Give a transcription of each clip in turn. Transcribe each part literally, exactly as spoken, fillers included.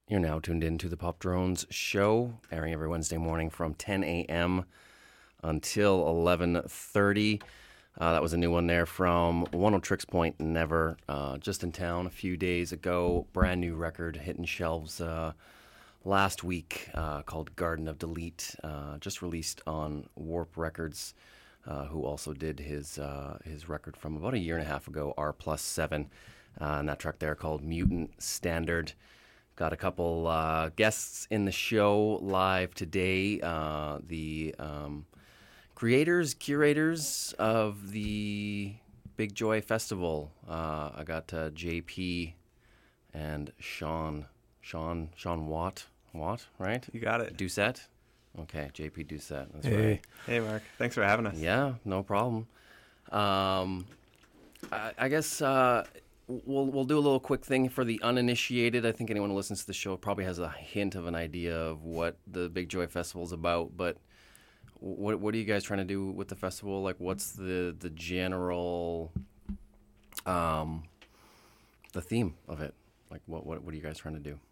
You're now tuned in to the Pop Drones show, airing every Wednesday morning from ten a.m. until eleven thirty. Uh, that was a new one there from One O Tricks Point Never, uh, just in town a few days ago. Brand new record hitting shelves uh, last week uh, called Garden of Delete, uh, just released on Warp Records, uh, who also did his uh, his record from about a year and a half ago, R plus seven, uh, and that track there called Mutant Standard. Got a couple uh, guests in the show live today. Uh, the um, creators, curators of the Big Joy Festival. Uh, I got uh, J P and Sean, Sean, Sean Watt, Watt, right? You got it. Doucette. Okay, J P Doucette. That's Hey. right. Hey, Mark. Thanks for having us. Yeah, no problem. Um, I, I guess uh, we'll we'll do a little quick thing for the uninitiated. I think anyone who listens to the show probably has a hint of an idea of what the Big Joy Festival is about. But what what are you guys trying to do with the festival? Like, what's the the general um the theme of it? Like, what what what are you guys trying to do?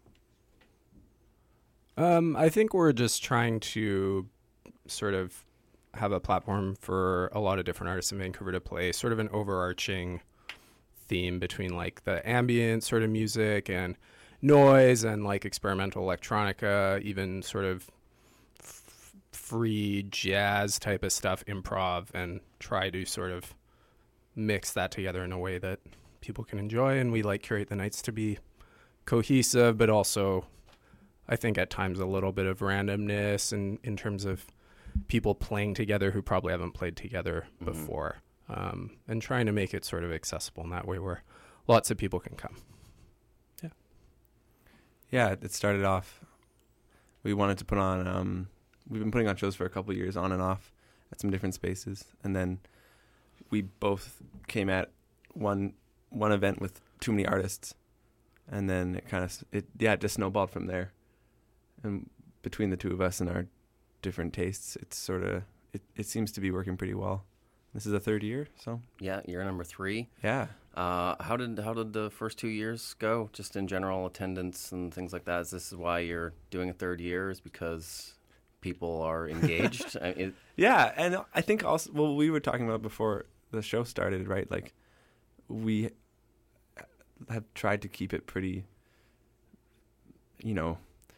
Um, I think we're just trying to sort of have a platform for a lot of different artists in Vancouver to play sort of an overarching theme between like the ambient sort of music and noise and like experimental electronica, even sort of f- free jazz type of stuff, improv, and try to sort of mix that together in a way that people can enjoy. And we like curate the nights to be cohesive, but also I think at times a little bit of randomness and in terms of people playing together who probably haven't played together Mm-hmm. before, um, and trying to make it sort of accessible in that way where lots of people can come. Yeah. Yeah, it started off, we wanted to put on, um, we've been putting on shows for a couple of years on and off at some different spaces. And then we both came at one one event with too many artists. And then it kind of, it yeah, it just snowballed from there. And between the two of us and our different tastes, it's sort of, it, it seems to be working pretty well. This is the third year, so Yeah, year number three. yeah. Uh, how did how did the first two years go? Just in general, attendance and things like that. Is this why you're doing a third year? Is because people are engaged? I, it, Yeah, and I think also, well, we were talking about before the show started, right? Like, we have tried to keep it pretty, you know,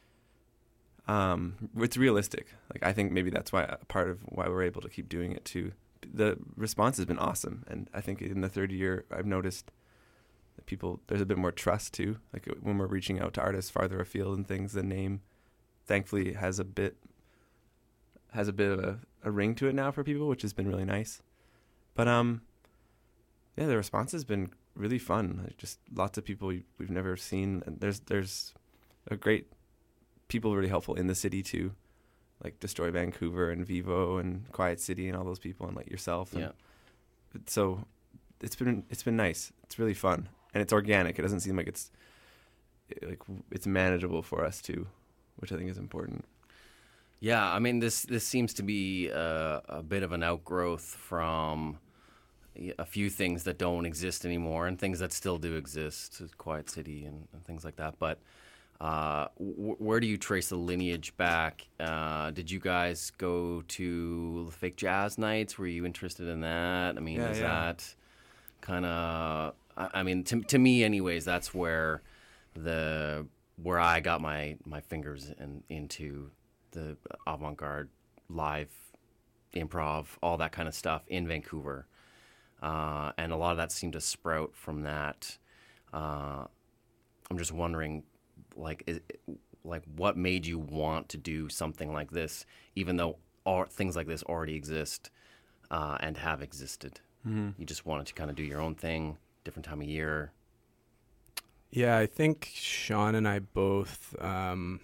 um, it's realistic. Like, I think maybe that's why a part of why we're able to keep doing it too. The response has been awesome, and I think in the third year, I've noticed that people, there's a bit more trust too. Like when we're reaching out to artists farther afield and things, the name, thankfully, has a bit has a bit of a, a ring to it now for people, which has been really nice. But um, yeah, the response has been really fun. Like just lots of people we've, we've never seen, and there's there's a great people really helpful in the city too. Like Destroy Vancouver and Vivo and Quiet City and all those people and like yourself. And yeah. so it's been it's been nice. It's really fun and it's organic. It doesn't seem like it's like it's manageable for us too, which I think is important. Yeah, I mean, this this seems to be uh, a bit of an outgrowth from a few things that don't exist anymore and things that still do exist, Quiet City and, and things like that. But uh, w- where do you trace the lineage back? Uh, did you guys go to fake jazz nights? Were you interested in that? I mean, Yeah, is yeah. that kind of? I, I mean, to to me, anyways, that's where the where I got my my fingers in, into the avant-garde, live, improv, all that kind of stuff in Vancouver. Uh, and a lot of that seemed to sprout from that. Uh, I'm just wondering, like, is, like, what made you want to do something like this, even though all, things like this already exist uh, and have existed? Mm-hmm. You just wanted to kind of do your own thing, different time of year. Yeah, I think Sean and I both um,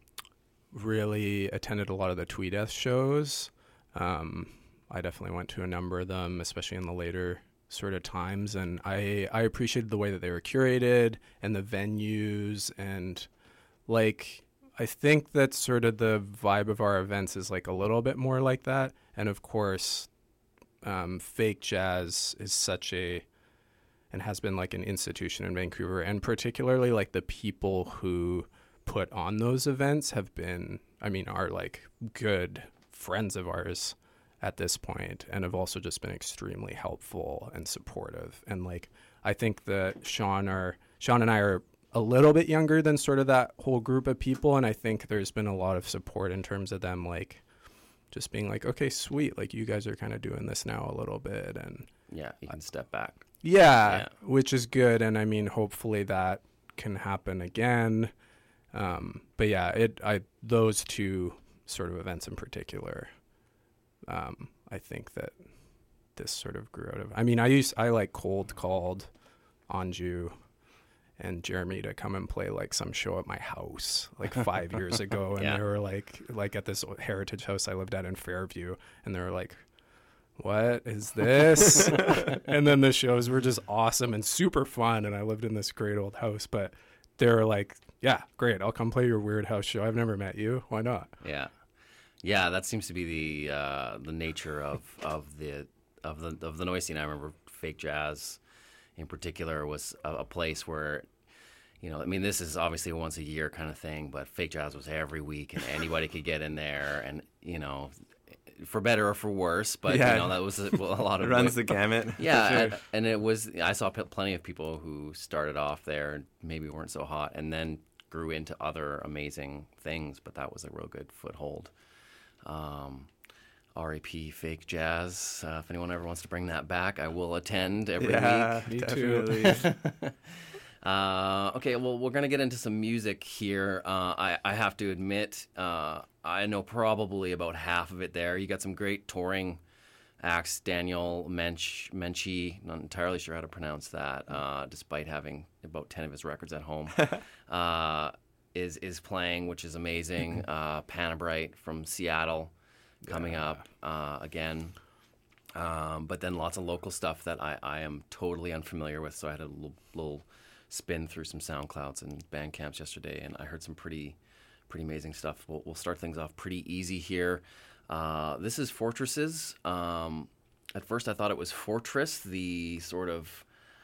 really attended a lot of the Tweedeth shows. Um, I definitely went to a number of them, especially in the later sort of times, and I, I appreciated the way that they were curated and the venues, and like I think that sort of the vibe of our events is like a little bit more like that. And of course, um, fake jazz is such a and has been like an institution in Vancouver, and particularly like the people who put on those events have been, I mean, are like good friends of ours at this point, and have also just been extremely helpful and supportive. And like, I think that Sean are Sean and I are a little bit younger than sort of that whole group of people, and I think there's been a lot of support in terms of them like just being like, okay, sweet, like you guys are kind of doing this now a little bit, and Yeah, you can step back. yeah, Yeah. which is good. And I mean, hopefully that can happen again. Um, but yeah, it I those two sort of events in particular, um, I think that this sort of grew out of. I mean, I used I like cold called Anju and Jeremy to come and play like some show at my house like five years ago, and Yeah. they were like like at this heritage house I lived at in Fairview, and they were like, what is this? And then the shows were just awesome and super fun, and I lived in this great old house. But they were like, yeah, great, I'll come play your weird house show. I've never met you, why not? Yeah, yeah. That seems to be the uh, the nature of, of the of the of the noise scene. I remember Fake Jazz, in particular, was a, a place where, you know, I mean, this is obviously a once a year kind of thing, but Fake Jazz was every week, and anybody could get in there, and you know, for better or for worse. But Yeah. you know, that was a, well, a lot It of runs the gamut. Yeah, for sure. and, and it was. I saw p- plenty of people who started off there and maybe weren't so hot, and then grew into other amazing things. But that was a real good foothold. Um, R A P Fake Jazz. Uh, if anyone ever wants to bring that back, I will attend every Yeah, Me too. definitely. week. Uh, okay, well, we're gonna get into some music here. Uh, I, I have to admit, uh, I know probably about half of it there. You got some great touring acts. Daniel Mench, Menchie, not entirely sure how to pronounce that, uh, despite having about ten of his records at home, uh, is is playing, which is amazing. Uh, Panabrite from Seattle coming Yeah. up uh, again. Um, but then lots of local stuff that I, I am totally unfamiliar with. So I had a little, little spin through some SoundClouds and Bandcamps yesterday, and I heard some pretty pretty amazing stuff. We'll, we'll start things off pretty easy here. Uh, this is Fortresses. Um, at first I thought it was Fortress, the sort of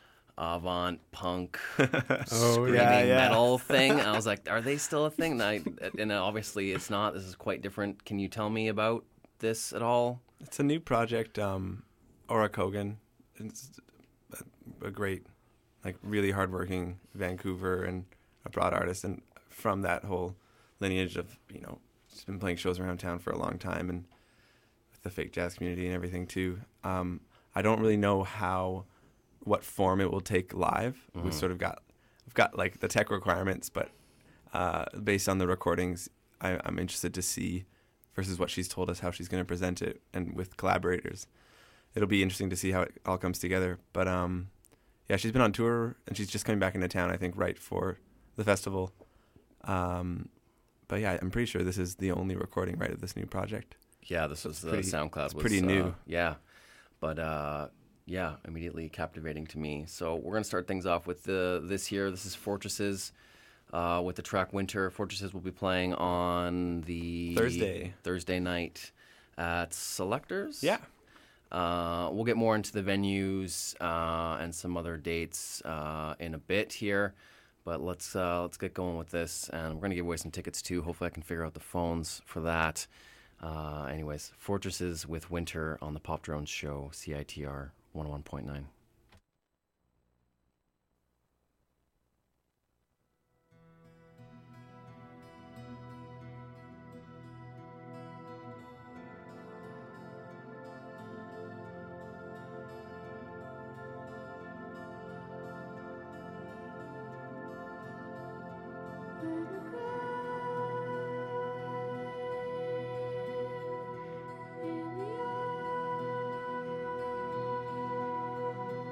avant punk Oh, screaming yeah, yeah. metal thing. And I was like, are they still a thing? And, I, and obviously it's not. This is quite different. Can you tell me about this at all? It's a new project. Um, Aura Kogan, it's a, a great, like really hardworking Vancouver and a broad artist, and from that whole lineage of, you know, she's been playing shows around town for a long time, and with the Fake Jazz community and everything too. Um, I don't really know how, what form it will take live. Mhm. We've sort of got, we've got like the tech requirements, but uh, based on the recordings, I, I'm interested to see versus what she's told us how she's going to present it, and with collaborators. It'll be interesting to see how it all comes together. But um, yeah, she's been on tour, and she's just coming back into town, I think, right for the festival. Um, but yeah, I'm pretty sure this is the only recording right of this new project. Yeah, this was the pretty- SoundCloud. it's was, pretty new. uh, yeah, but uh, yeah, immediately captivating to me. So we're gonna start things off with the this year. This is Fortresses uh, with the track Winter. Fortresses will be playing on the Thursday. Thursday night at Selectors. Yeah. Uh, we'll get more into the venues uh, and some other dates uh, in a bit here, but let's uh, let's get going with this. And we're gonna give away some tickets too. Hopefully, I can figure out the phones for that. Uh, anyways, Fortresses with Winter on the Pop Drones Show, C I T R one oh one point nine. In the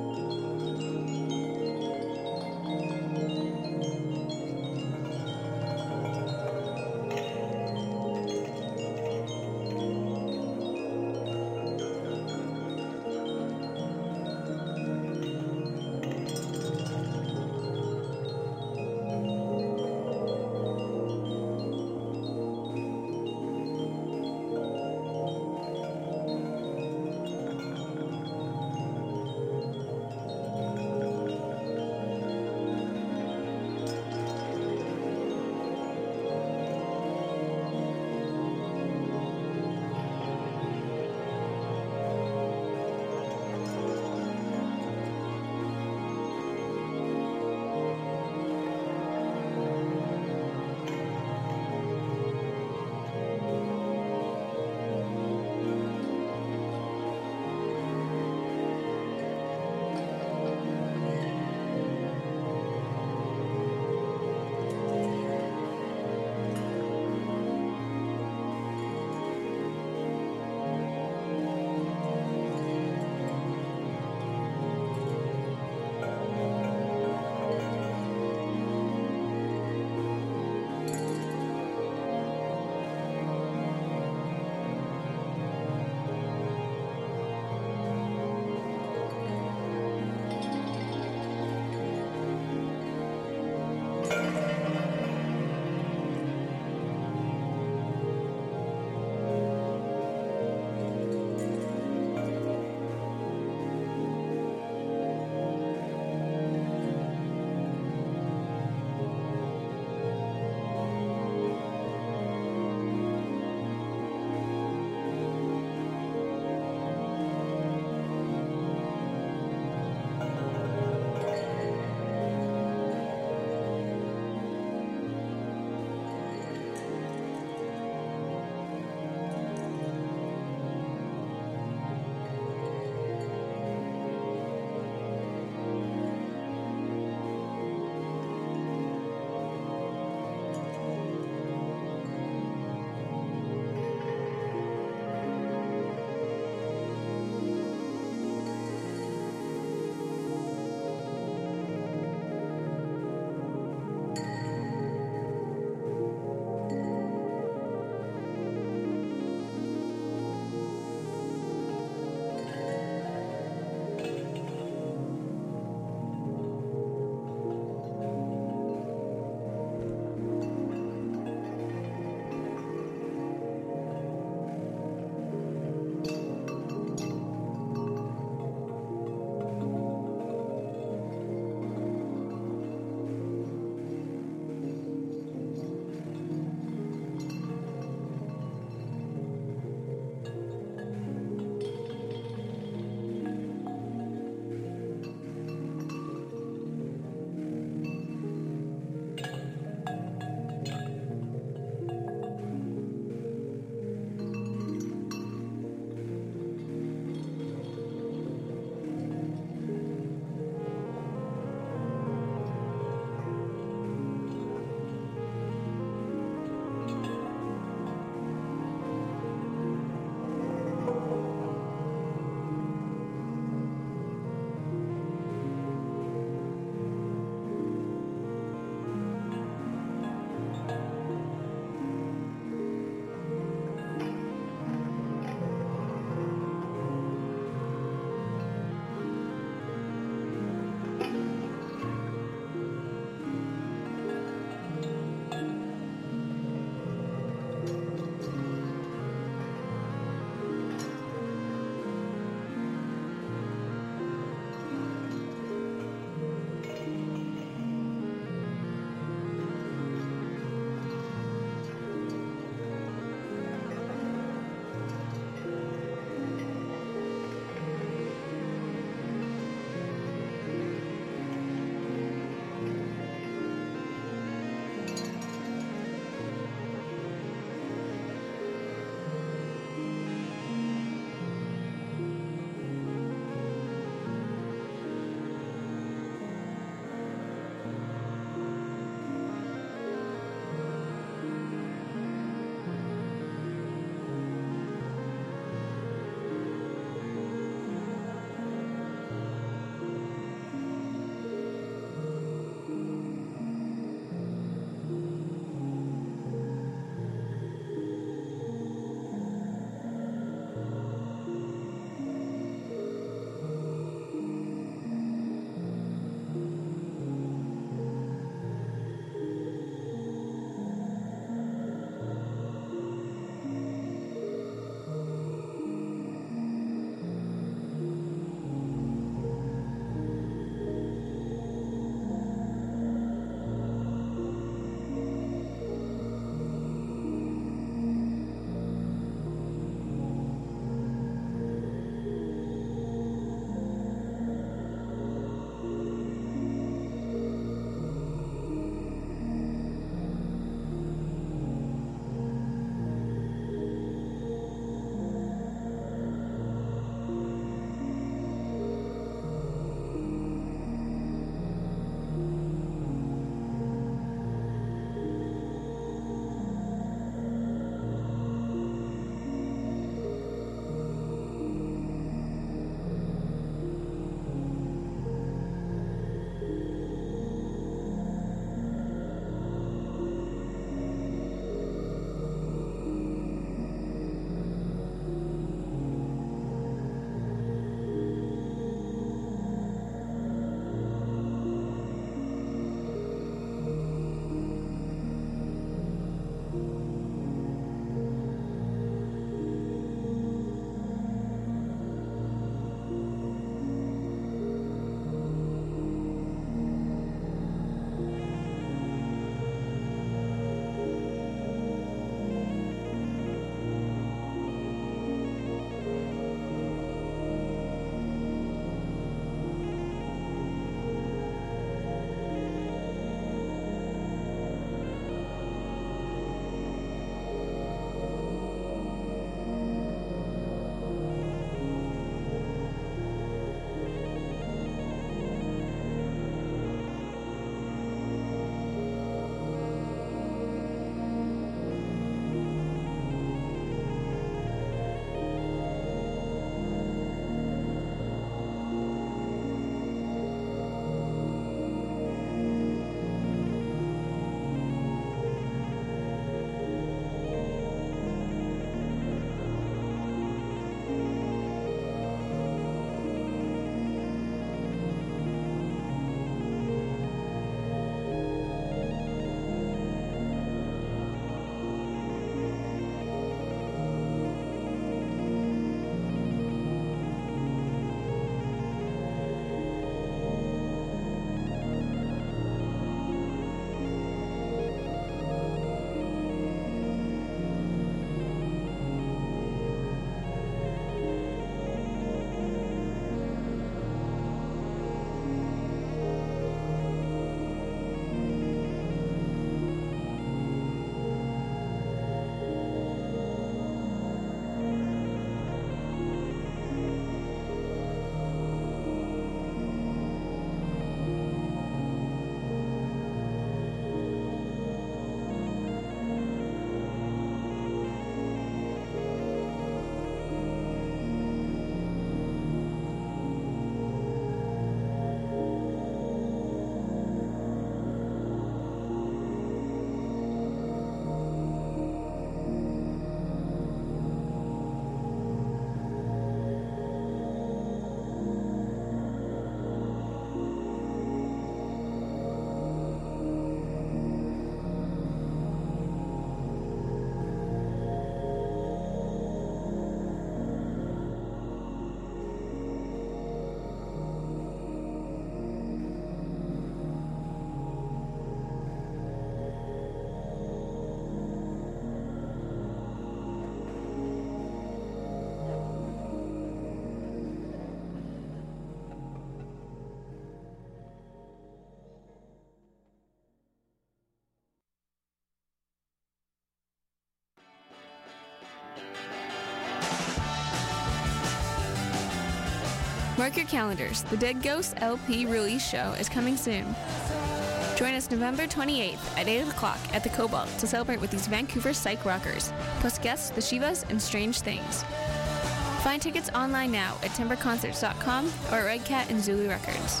Mark your calendars. The Dead Ghosts L P release show is coming soon. Join us November twenty-eighth at eight o'clock at the Cobalt to celebrate with these Vancouver psych rockers, plus guests The Shivas and Strange Things. Find tickets online now at timber concerts dot com or at Red Cat and Zulu Records.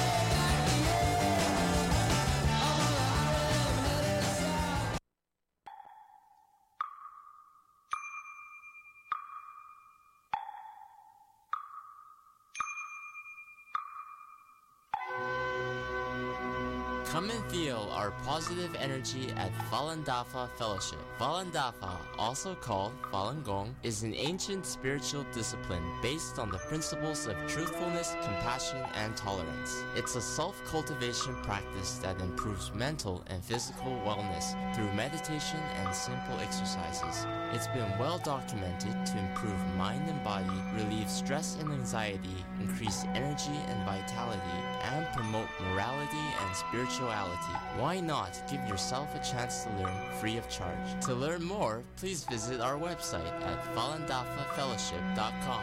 Come and feel our positive energy at Falun Dafa Fellowship. Falun Dafa, also called Falun Gong, is an ancient spiritual discipline based on the principles of truthfulness, compassion, and tolerance. It's a self-cultivation practice that improves mental and physical wellness through meditation and simple exercises. It's been well documented to improve mind and body, relieve stress and anxiety, increase energy and vitality, and promote morality and spirituality. Why not give yourself a chance to learn free of charge? To learn more, please visit our website at falun dafa fellowship dot com.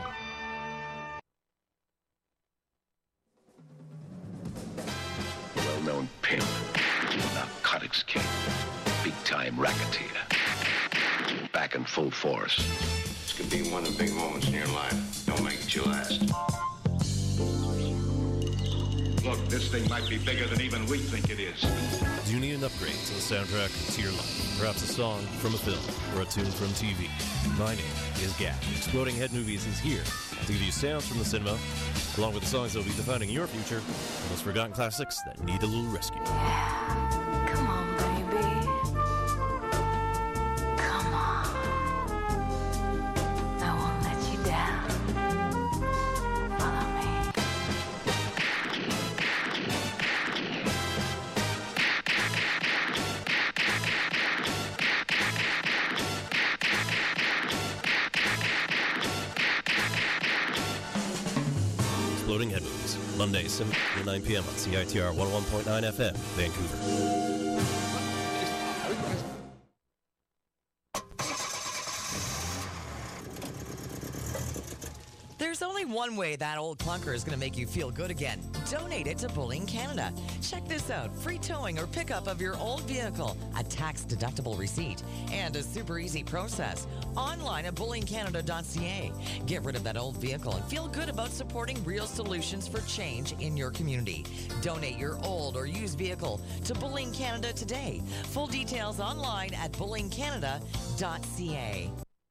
Well-known pimp, narcotics king, big-time racketeer, back in full force. This could be one of the big moments in your life. Don't make it your last. Look, this thing might be bigger than even we think it is. Do you need an upgrade to the soundtrack to your life? Perhaps a song from a film or a tune from T V? My name is Gap. Exploding Head Movies is here to give you sounds from the cinema, along with the songs that will be defining your future, and those forgotten classics that need a little rescue. Yeah. Come on, baby. Come on. I won't let you down. Follow me. Exploding Head Movies, Mondays, seven to nine p.m. on C I T R one oh one point nine F M, Vancouver. There's only one way that old clunker is going to make you feel good again. Donate it to Bullying Canada. Check this out. Free towing or pickup of your old vehicle, a tax-deductible receipt, and a super easy process. Online at bullying canada dot c a. Get rid of that old vehicle and feel good about supporting real solutions for change in your community. Donate your old or used vehicle to Bullying Canada today. Full details online at bullying canada dot c a.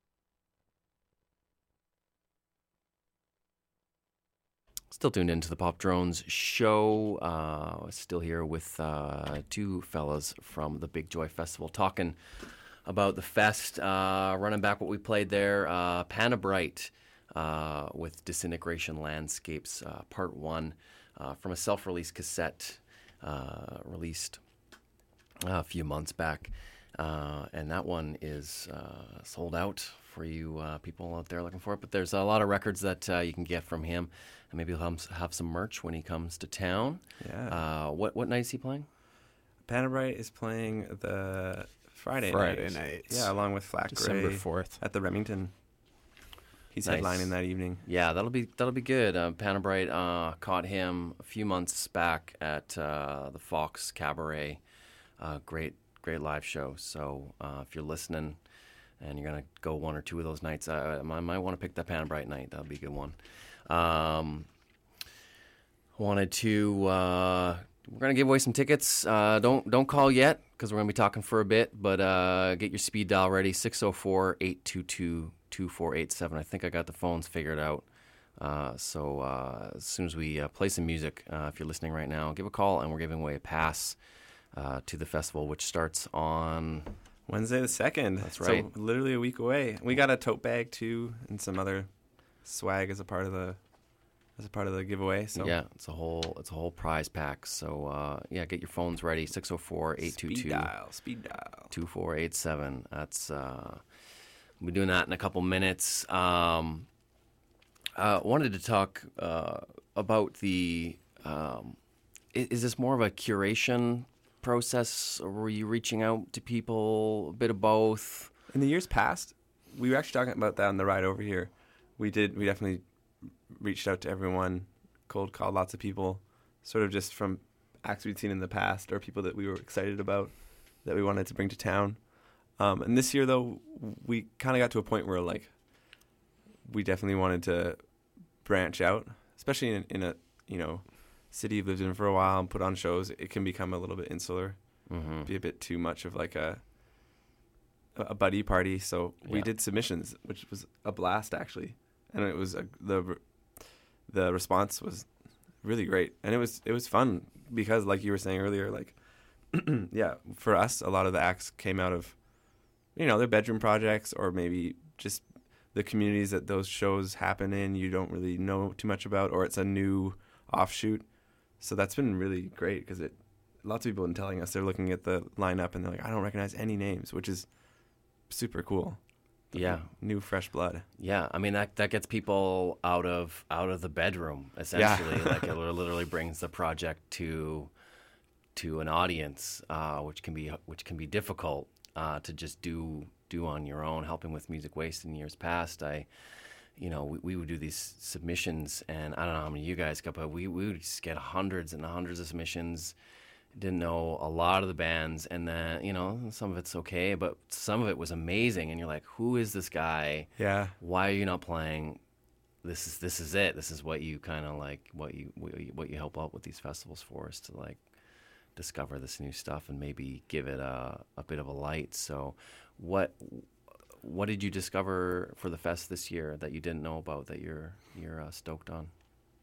Still tuned into the Pop Drones show. Uh, still here with uh, two fellas from the Big Joy Festival talking about the fest, uh, running back what we played there. Uh, Panabright uh, with Disintegration Landscapes, uh, Part one, uh, from a self-release cassette uh, released a few months back. Uh, and that one is uh, sold out for you uh, people out there looking for it. But there's a lot of records that uh, you can get from him. And maybe he'll have some merch when he comes to town. Yeah. Uh, what what night is he playing? Panabright is playing the Friday, Friday night. night. Yeah, along with Flat December Grey fourth at the Remington. He's Nice. headlining that evening. Yeah, that'll be that'll be good. Uh, Panabright uh, caught him a few months back at uh, the Fox Cabaret. Uh, great great live show. So uh, if you're listening and you're gonna go one or two of those nights, uh, I might want to pick that Panabright night. That'll be a good one. Um, wanted to uh, we're gonna give away some tickets. Uh, don't don't call yet because we're gonna be talking for a bit. But uh, get your speed dial ready. six oh four, eight two two, two four eight seven. I think I got the phones figured out. Uh, so uh, as soon as we uh, play some music, uh, if you're listening right now, give a call and we're giving away a pass uh, to the festival, which starts on Wednesday the second. That's right. So literally a week away. We got a tote bag too and some other swag as a part of the as a part of the giveaway. So yeah, it's a whole it's a whole prize pack. So uh, yeah, get your phones ready. six oh four, eight two two, speed dial, speed dial. two four eight seven. That's uh, we'll be doing that in a couple minutes. Um, uh, wanted to talk uh, about the. Um, is, is this more of a curation process, or were you reaching out to people? A bit of both. In the years past, we were actually talking about that on the ride over here. We did. We definitely reached out to everyone, cold called lots of people, sort of just from acts we'd seen in the past or people that we were excited about that we wanted to bring to town. Um, and this year, though, we kind of got to a point where, like, we definitely wanted to branch out, especially in, in a, you know, city you've lived in for a while and put on shows. It can become a little bit insular, mm-hmm. be a bit too much of, like, a a buddy party. So we Yeah. did submissions, which was a blast, actually. And it was a, the the response was really great. And it was it was fun because, like you were saying earlier, like, yeah, for us, a lot of the acts came out of, you know, their bedroom projects or maybe just the communities that those shows happen in you don't really know too much about, or it's a new offshoot. So that's been really great because it lots of people have been telling us they're looking at the lineup and they're like, I don't recognize any names, which is super cool. Yeah. New fresh blood. Yeah, I mean that that gets people out of out of the bedroom essentially. Yeah. Like it literally brings the project to to an audience, uh, which can be which can be difficult uh, to just do do on your own. Helping with Music Waste in years past, I, you know, we, we would do these submissions, and I don't know how many you guys got, but we we would just get hundreds and hundreds of submissions. Didn't know a lot of the bands, and then, you know, some of it's okay, but some of it was amazing, and you're like, who is this guy? Yeah. Why are you not playing? This is this is it. This is what you kind of like, what you what you, what you help out with these festivals for, is to like discover this new stuff and maybe give it a a bit of a light. So, what what did you discover for the fest this year that you didn't know about that you're you're uh, stoked on?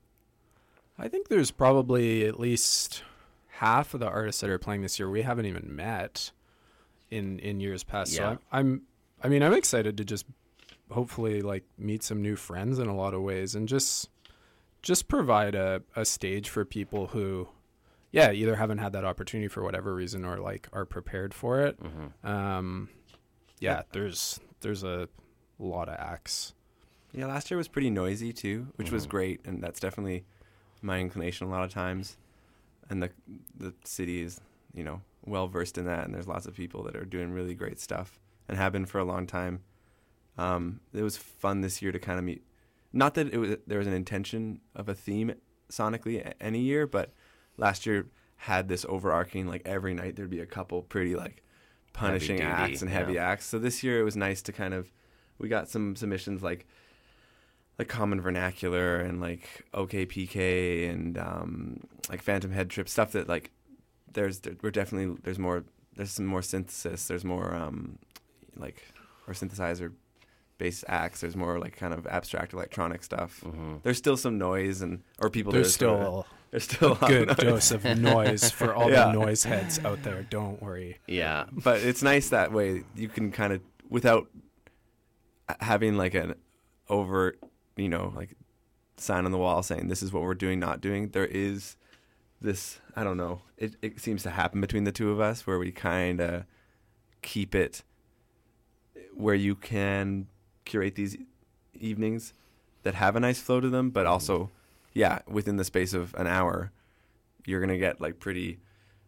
I think there's probably at least half of the artists that are playing this year we haven't even met in in years past. Yeah. So I'm, I'm I mean I'm excited to just hopefully like meet some new friends in a lot of ways and just just provide a, a stage for people who yeah either haven't had that opportunity for whatever reason or like are prepared for it. Mm-hmm. Um yeah, there's there's a lot of acts. Yeah, last year was pretty noisy too, which Mm-hmm. was great, and that's definitely my inclination a lot of times. And the the city is, you know, well versed in that, and there's lots of people that are doing really great stuff and have been for a long time. Um, it was fun this year to kind of meet. Not that it was there was an intention of a theme sonically a- any year, but last year had this overarching, like every night there'd be a couple pretty like punishing Heavy duty, acts and heavy yeah. acts. So this year it was nice to kind of, we got some submissions like like Common Vernacular and like O K P K and um, like Phantom Head Trip, stuff that like there's there, we're definitely there's more there's some more synthesis, there's more um, like or synthesizer based acts, there's more like kind of abstract electronic stuff. Mm-hmm. There's still some noise and or people There's that are sort still of, there's still a lot good of noise. dose of noise for all Yeah. the noise heads out there. Don't worry. Yeah, But it's nice that way you can kind of, without having like an overt, you know, like sign on the wall saying this is what we're doing, not doing, there is this, I don't know, it, it seems to happen between the two of us where we kind of keep it where you can curate these evenings that have a nice flow to them, but also, yeah, within the space of an hour, you're going to get like pretty,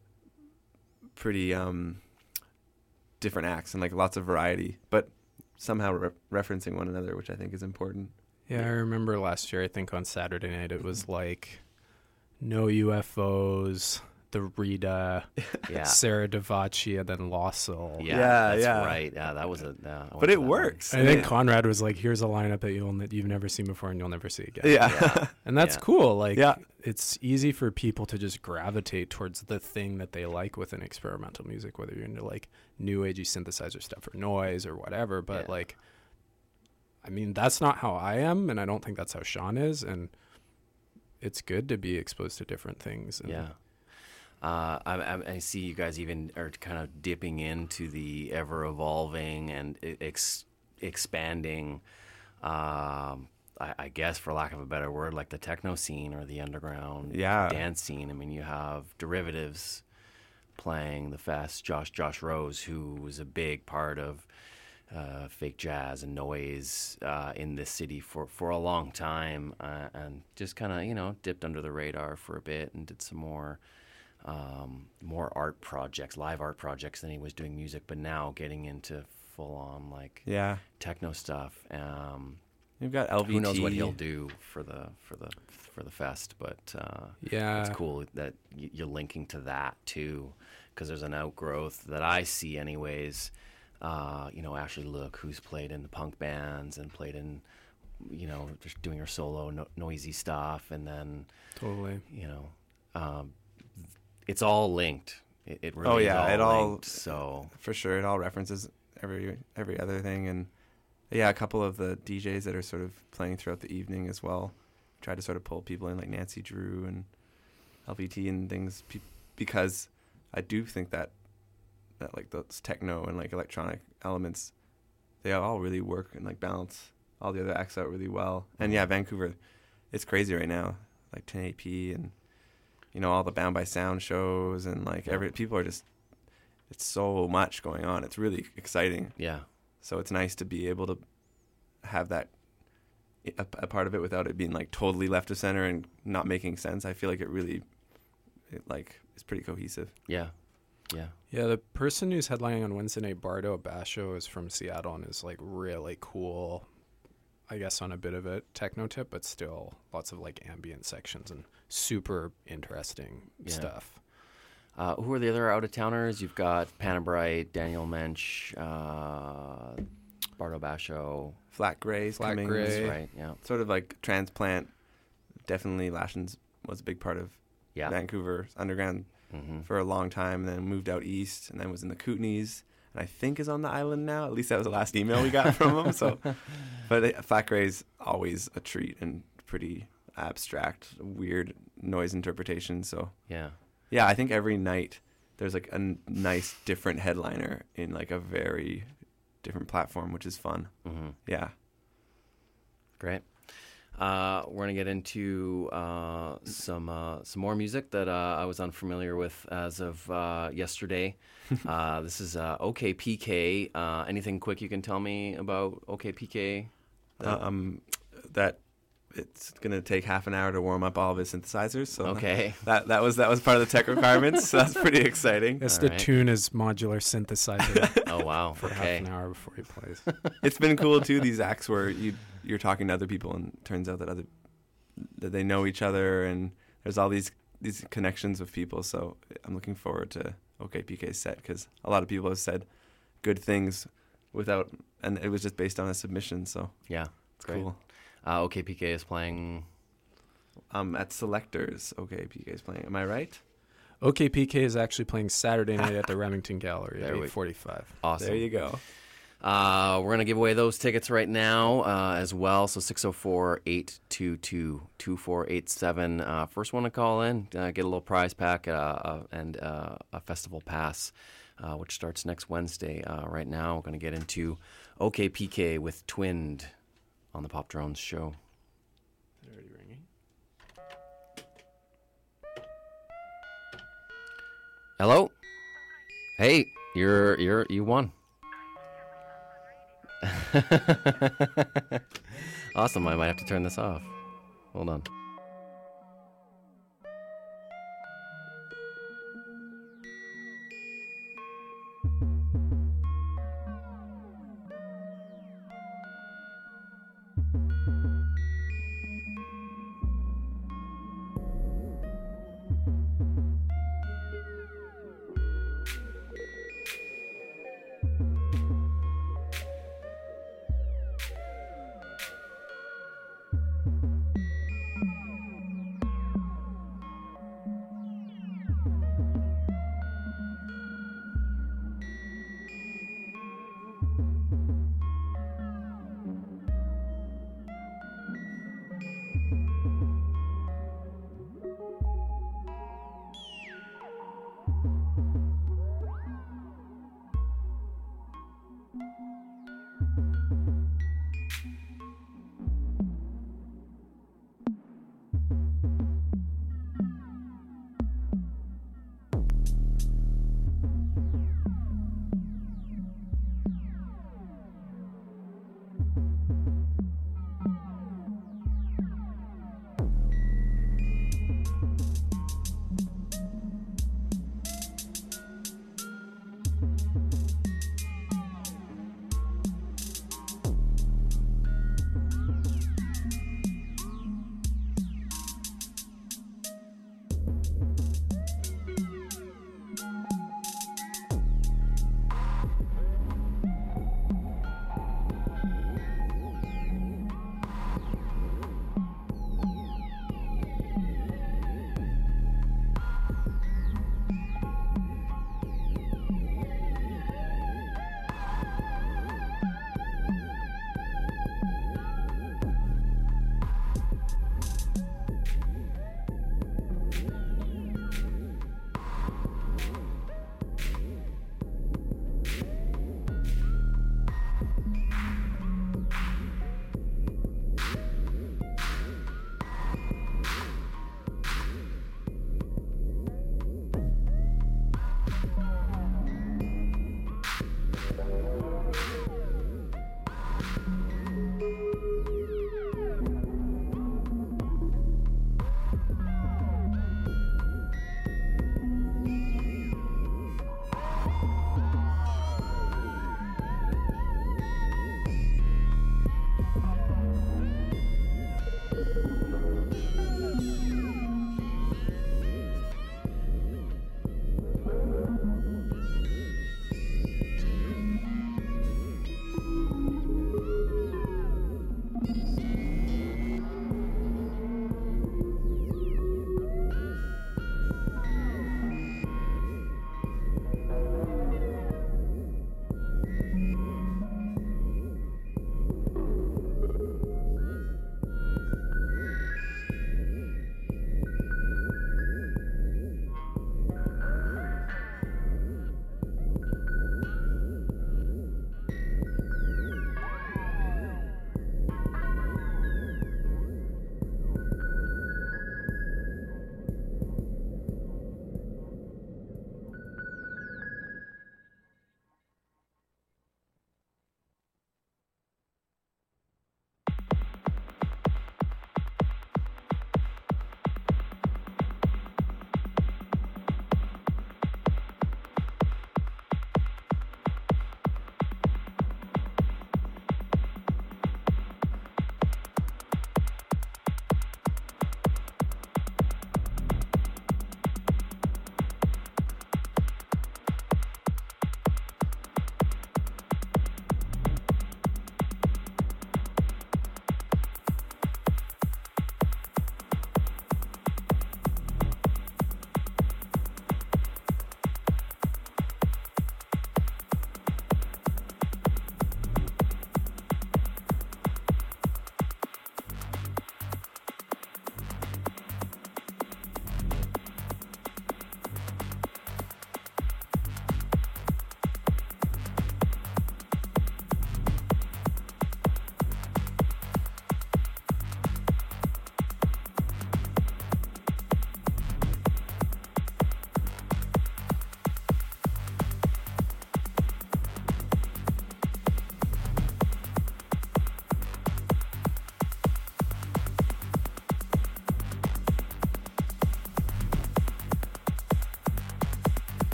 pretty, um, different acts and like lots of variety, but somehow re- referencing one another, which I think is important. Yeah, I remember last year, I think on Saturday night, it was like No U F Os, the Rita, yeah, Sarah Davachi, and then Lawsell. yeah. Yeah, that's yeah. right. Yeah, that was a. Uh, I went But to it that one. works. I think Yeah. Conrad was like, here's a lineup that you'll, you've never seen before and you'll never see again. Yeah. Yeah. And that's Yeah. cool. Like, Yeah. it's easy for people to just gravitate towards the thing that they like within experimental music, whether you're into like new agey synthesizer stuff or noise or whatever. But Yeah. like, I mean, that's not how I am, and I don't think that's how Sean is. And it's good to be exposed to different things. And Yeah. Uh, I, I, I see you guys even are kind of dipping into the ever evolving and e- ex- expanding, um, I, I guess, for lack of a better word, like the techno scene or the underground Yeah. dance scene. I mean, you have Derivatives playing the fest, Josh Josh Rose, who was a big part of uh, fake jazz and noise uh, in this city for, for a long time, uh, and just kind of, you know, dipped under the radar for a bit and did some more um, more art projects, live art projects than he was doing music, but now getting into full on like Yeah. techno stuff. Um, You've got L V T. Who knows what he'll do for the for the for the fest? But uh, yeah, it's cool that y- you're linking to that too, because there's an outgrowth that I see, anyways. Uh, you know, Ashley Look, who's played in the punk bands and played in, you know, just doing her solo no- noisy stuff, and then totally, you know, um, it's all linked. It, it really oh yeah, is all it all linked, so for sure it all references every every other thing, and yeah, a couple of the D Js that are sort of playing throughout the evening as well try to sort of pull people in, like Nancy Drew and L V T and things, pe- because I do think that that like those techno and like electronic elements, they all really work and like balance all the other acts out really well. And yeah, Vancouver, it's crazy right now, like ten eight p and you know all the Bound by Sound shows and like every people are just, it's so much going on. It's really exciting. Yeah. So it's nice to be able to have that a, a part of it without it being like totally left of center and not making sense. I feel like it really, it like is pretty cohesive. Yeah. Yeah. Yeah, the person who's headlining on Wednesday night, Bardo Basho, is from Seattle and is like really cool, I guess, on a bit of a techno tip, but still lots of like ambient sections and super interesting Yeah. stuff. Uh, who are the other out-of-towners? You've got Panabright, Daniel Mensch, uh, Bardo Basho. Flat Gray's Flat coming. Gray. That's right, yeah. Sort of like transplant. Definitely Lashins was a big part of Yeah. Vancouver's underground Mm-hmm. for a long time, and then moved out east, and then was in the Kootenays, and I think is on the island now. At least that was the last email we got from him. So, but uh, Flat Gray's always a treat and pretty abstract, weird noise interpretation. So Yeah. yeah, I think every night there's like a n- nice different headliner in like a very different platform, which is fun. Mm-hmm. Yeah. Great. Uh, we're gonna get into uh, some uh, some more music that uh, I was unfamiliar with as of uh, yesterday. uh, this is uh, O K P K. Uh, anything quick you can tell me about O K P K? Uh, um, that it's gonna take half an hour to warm up all of his synthesizers. So Okay. that that was that was part of the tech requirements. So that's pretty exciting. Yes, All the right. tune is modular synthesizer Oh wow. for Okay. half an hour before he plays. It's been cool too. These acts where you you're talking to other people and it turns out that other that they know each other and there's all these these connections with people. So I'm looking forward to O K P K's set because a lot of people have said good things without, and it was just based on a submission. So Yeah. it's Great. cool. Uh, O K P K is playing. Um, at Selectors, O K P K is playing. Am I right? O K P K is actually playing Saturday night at the Remington Gallery at There we- eight forty-five. Awesome. There you go. Uh, we're going to give away those tickets right now uh, as well. So six oh four, eight two two, two four eight seven. Uh, first one to call in, uh, get a little prize pack uh, uh, and uh, a festival pass, uh, which starts next Wednesday. Uh, right now, we're going to get into O K P K with Twinned on the Pop Drones show. Is it already ringing? Hello? Hey, you're, you're, you won. Awesome. I might have to turn this off. Hold on.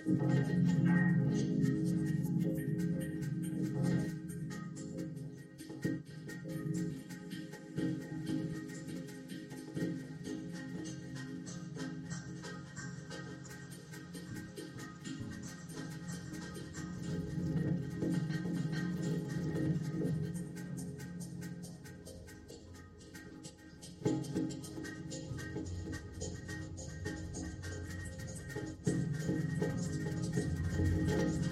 Thank you.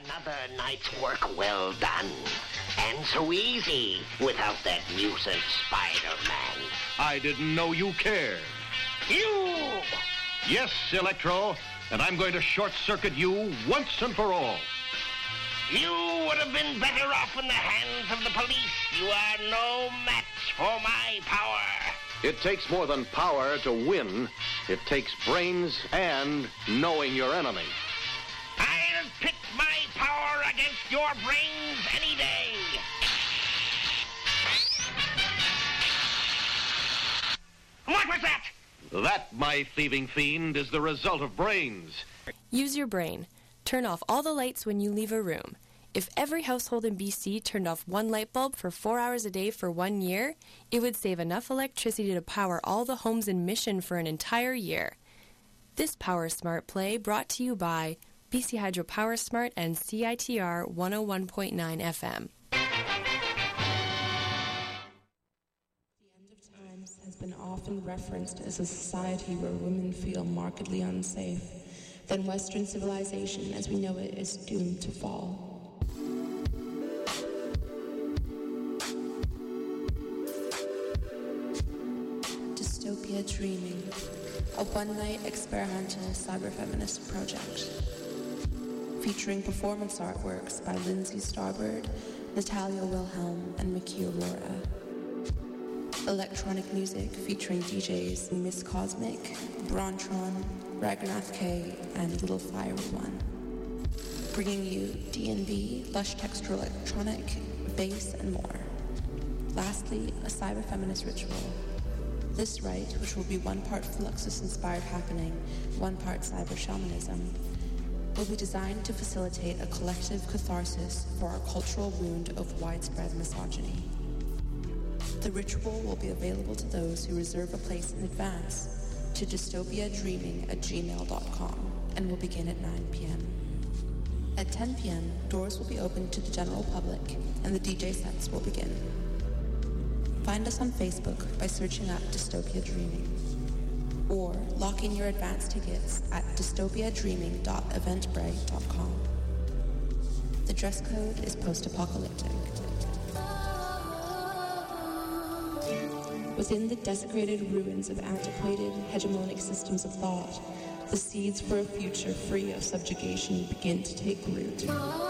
Another night's work well done. And so easy without that nuisance Spider-Man. I didn't know you cared. You! Yes, Electro, and I'm going to short-circuit you once and for all. You would have been better off in the hands of the police. You are no match for my power. It takes more than power to win. It takes brains and knowing your enemy. I'll pit my power against your brains any day. What was that? That, my thieving fiend, is the result of brains. Use your brain. Turn off all the lights when you leave a room. If every household in B C turned off one light bulb for four hours a day for one year, it would save enough electricity to power all the homes in Mission for an entire year. This Power Smart play brought to you by B C Hydro Power Smart and C I T R one oh one point nine F M. The end of times has been often referenced as a society where women feel markedly unsafe. Then Western civilization, as we know it, is doomed to fall. Dystopia Dreaming, a one-night experimental cyber-feminist project. Featuring performance artworks by Lindsay Starbird, Natalia Wilhelm, and Miki Aurora. Electronic music featuring D Js Miss Cosmic, Brontron, Ragnath K, and Little Fire One. Bringing you D and B, lush textural electronic, bass, and more. Lastly, a cyber-feminist ritual. This rite, which will be one part Fluxus-inspired happening, one part cyber shamanism, will be designed to facilitate a collective catharsis for our cultural wound of widespread misogyny. The ritual will be available to those who reserve a place in advance to dystopia dreaming at gmail dot com and will begin at nine p.m. At ten p.m., doors will be open to the general public and the D J sets will begin. Find us on Facebook by searching up Dystopia Dreaming, or lock in your advance tickets at dystopia dreaming dot eventbrite dot com. The dress code is post-apocalyptic. Within the desecrated ruins of antiquated, hegemonic systems of thought, the seeds for a future free of subjugation begin to take root.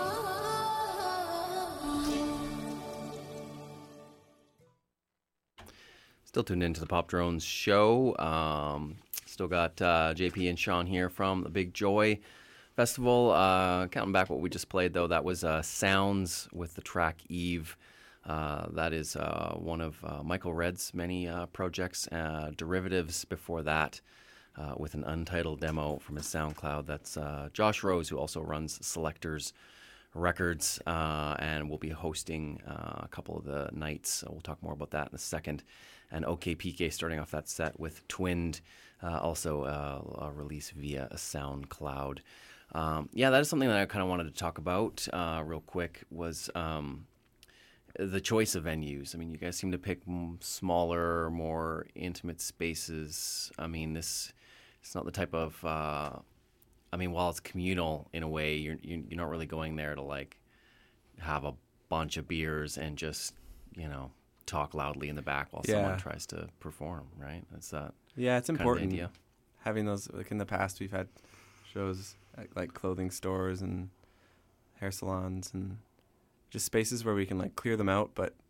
Still tuned into the Pop Drones show. Um, still got uh, J P and Sean here from the Big Joy Festival. Uh, counting back what we just played, though, that was uh, Sounds with the track Eve. Uh, that is uh, one of uh, Michael Red's many uh, projects. Uh, Derivatives before that uh, with an untitled demo from his SoundCloud. That's uh, Josh Rose, who also runs Selectors Records uh, and will be hosting uh, a couple of the nights. So we'll talk more about that in a second. And O K P K starting off that set with Twinned, uh, also uh, a release via a SoundCloud. Um, yeah, that is something that I kind of wanted to talk about uh, real quick was um, the choice of venues. I mean, you guys seem to pick smaller, more intimate spaces. I mean, this it's not the type of, uh, I mean, while it's communal in a way, you're, you're not really going there to like have a bunch of beers and just, you know, talk loudly in the back while yeah. someone tries to perform, right? That's that. Yeah, it's kind important of idea. Having those. Like in the past, we've had shows at like clothing stores and hair salons and just spaces where we can like clear them out. But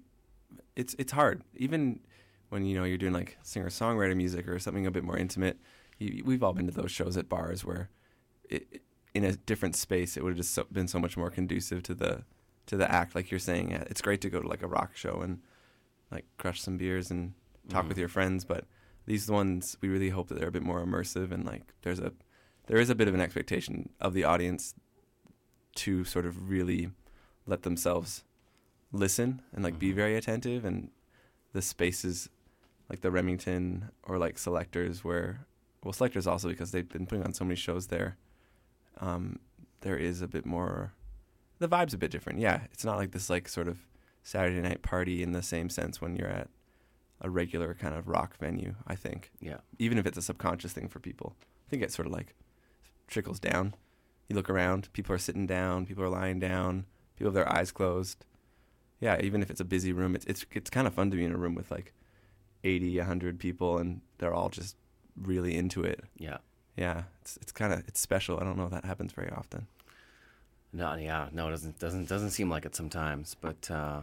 it's it's hard, even when you know you're doing like singer-songwriter music or something a bit more intimate. You, we've all been to those shows at bars where, it, in a different space, it would have just so, been so much more conducive to the to the act. Like you're saying, it's great to go to like a rock show and like crush some beers and talk Mm-hmm. with your friends, but these ones we really hope that they're a bit more immersive and like there's a there is a bit of an expectation of the audience to sort of really let themselves listen and like mm-hmm. be very attentive. And the spaces like the Remington or like Selectors where well Selectors also because they've been putting on so many shows there, um, there is a bit more, the vibe's a bit different. Yeah, it's not like this like sort of Saturday night party in the same sense when you're at a regular kind of rock venue, I think. Yeah. Even if it's a subconscious thing for people. I think it sort of like trickles down. you look around, people are sitting down, people are lying down, people have their eyes closed. Yeah, even if it's a busy room, it's it's it's kind of fun to be in a room with like eighty, one hundred people, and they're all just really into it. Yeah. Yeah, it's it's kind of it's special. I don't know if that happens very often. No, yeah, no, it doesn't doesn't doesn't seem like it sometimes, but uh,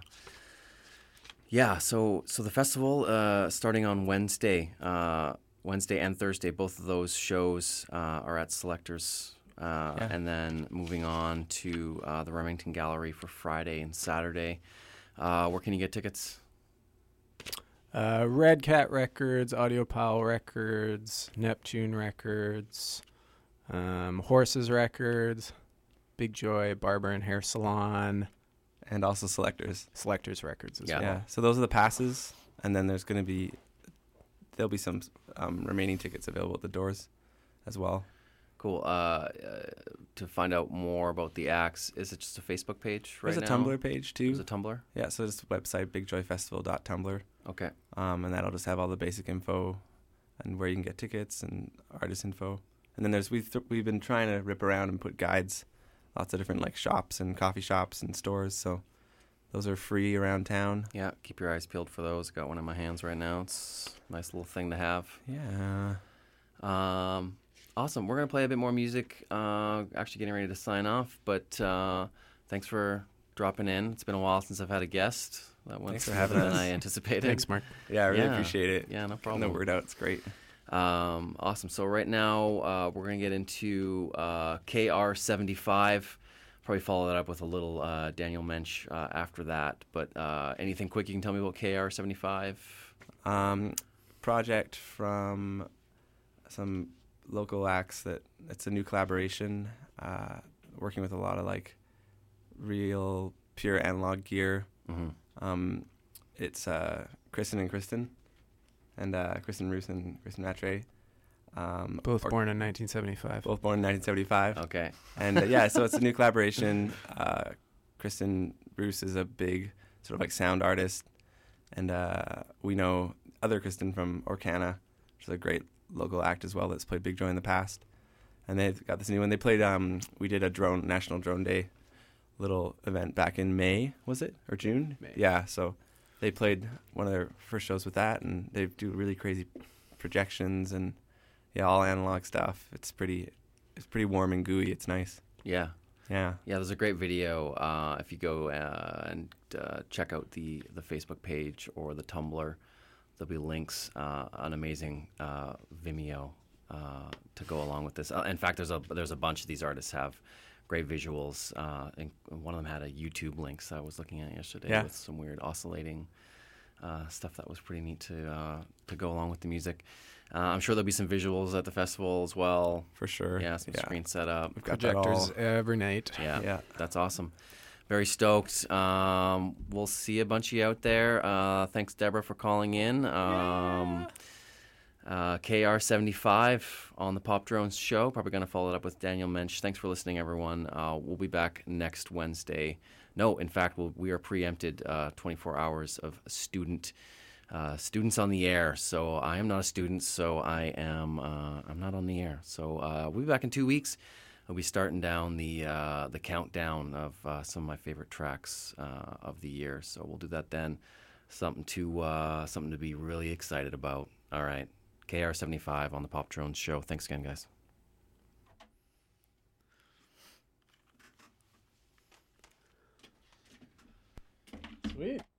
yeah. So so the festival uh, starting on Wednesday, uh, Wednesday and Thursday, both of those shows uh, are at Selectors, uh, Yeah. and then moving on to uh, the Remington Gallery for Friday and Saturday. Uh, where can you get tickets? Uh, Red Cat Records, Audiopile Records, Neptune Records, um, Horses Records, Big Joy Barber and Hair Salon, and also Selectors. Selectors Records as Yeah. well. yeah. So those are the passes, and then there's going to be there'll be some um, remaining tickets available at the doors as well. Cool. Uh, uh, to find out more about the acts, is it just a Facebook page right There's now? a Tumblr page too. There's a Tumblr? Yeah, so it's the website big joy festival dot tumblr. Okay. Um, and that'll just have all the basic info and where you can get tickets and artist info. And then there's we've th- we've been trying to rip around and put guides, lots of different like shops and coffee shops and stores. So those are free around town. Yeah, keep your eyes peeled for those. Got one in my hands right now. It's a nice little thing to have. Yeah. Um, awesome. We're going to play a bit more music. Uh, actually getting ready to sign off, but uh, thanks for dropping in. It's been a while since I've had a guest. That went Thanks for smoother having than us. I anticipated. Thanks, Mark. Yeah, I really appreciate it. Yeah, no Getting problem. the word out, it's great. Um, awesome. So right now uh, we're going to get into uh, K R seventy-five. Probably follow that up with a little uh, Daniel Mensch uh, after that. But uh, anything quick you can tell me about K R seventy-five? Um, project from some local acts that it's a new collaboration, uh, working with a lot of like real pure analog gear. Mm-hmm. Um, it's uh, Kristen and Kristen, and uh, Kristen Roos and Kristen Rattray. Um, Both or- born in nineteen seventy-five. Both born in nineteen seventy-five. Okay. And uh, yeah, so it's a new collaboration. Uh, Kristen Roos is a big sort of like sound artist, and uh, we know other Kristen from Orkana, which is a great local act as well that's played Big Joy in the past. And they've got this new one. They played. Um, we did a drone National Drone Day little event back in May, was it, or June? May. Yeah. So they played one of their first shows with that, and they do really crazy projections and yeah, all analog stuff. It's pretty, it's pretty warm and gooey. It's nice. Yeah. Yeah. Yeah, there's a great video. Uh, if you go uh, and uh, check out the, the Facebook page or the Tumblr, there'll be links, uh, an amazing uh, Vimeo uh, to go along with this. Uh, in fact, there's a there's a bunch of these artists have great visuals. Uh, and one of them had a YouTube link, so I was looking at it yesterday Yeah. with some weird oscillating uh, stuff that was pretty neat to uh, to go along with the music. Uh, I'm sure there'll be some visuals at the festival as well. For sure. Yeah, some Yeah. screen setup. We've got that Projectors all. every night. Yeah, Yeah. that's awesome. Very stoked. Um, we'll see a bunch of you out there. Uh, thanks, Deborah, for calling in. Um, uh, K R seventy-five on the Pop Drones show. Probably going to follow it up with Daniel Mensch. Thanks for listening, everyone. Uh, we'll be back next Wednesday. No, in fact, we'll, we are preempted uh, twenty-four hours of student uh, students on the air. So I am not a student, so I am uh, I'm not on the air. So uh, we'll be back in two weeks. I'll be starting down the uh, the countdown of uh, some of my favorite tracks uh, of the year. So we'll do that then. Something to uh, something to be really excited about. All right, K R seventy-five on the Pop Drones show. Thanks again, guys. Sweet.